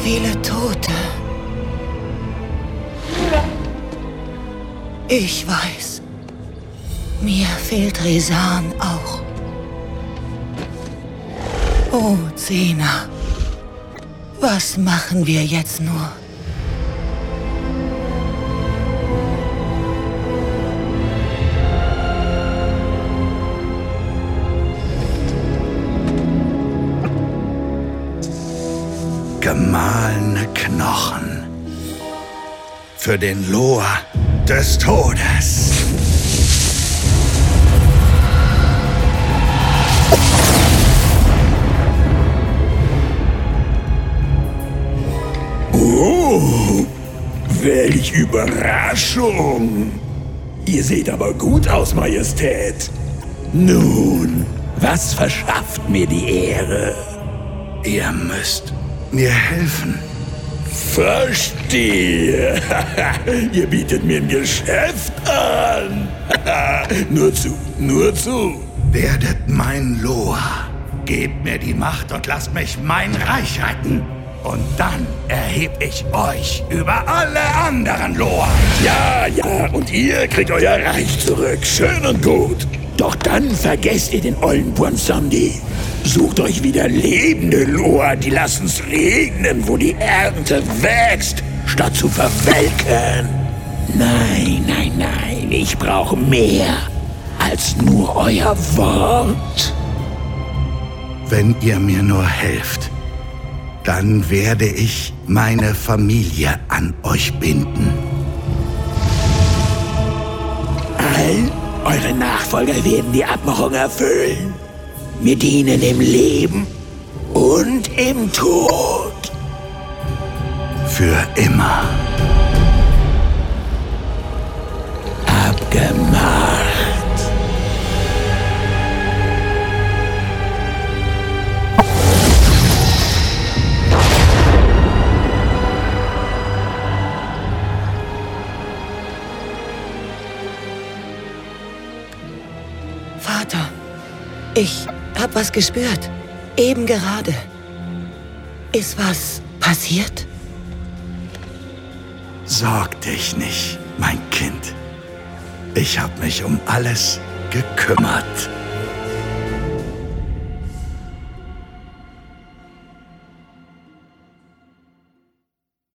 viele Tote. Ich weiß, mir fehlt Rezan auch. Oh, Zena, was machen wir jetzt nur? Gemahlene Knochen für den Loa des Todes. Oh, welch Überraschung! Ihr seht aber gut aus, Majestät. Nun, was verschafft mir die Ehre? Ihr müsst mir helfen. Verstehe. Ihr bietet mir ein Geschäft an. Nur zu, nur zu. Werdet mein Loa. Gebt mir die Macht und lasst mich mein Reich retten. Und dann erheb ich euch über alle anderen Loa. Ja, ja, und ihr kriegt euer Reich zurück. Schön und gut. Doch dann vergesst ihr den ollen Bwonsamdi. Sucht euch wieder lebende Loa, die lassen's regnen, wo die Ernte wächst, statt zu verwelken. Nein, nein, nein, ich brauche mehr als nur euer Wort. Wenn ihr mir nur helft, dann werde ich meine Familie an euch binden. All eure Nachfolger werden die Abmachung erfüllen. Mir dienen im Leben und im Tod. Für immer. Abgemacht. Vater, ich hab was gespürt. Eben gerade. Ist was passiert? Sorg dich nicht, mein Kind. Ich hab mich um alles gekümmert.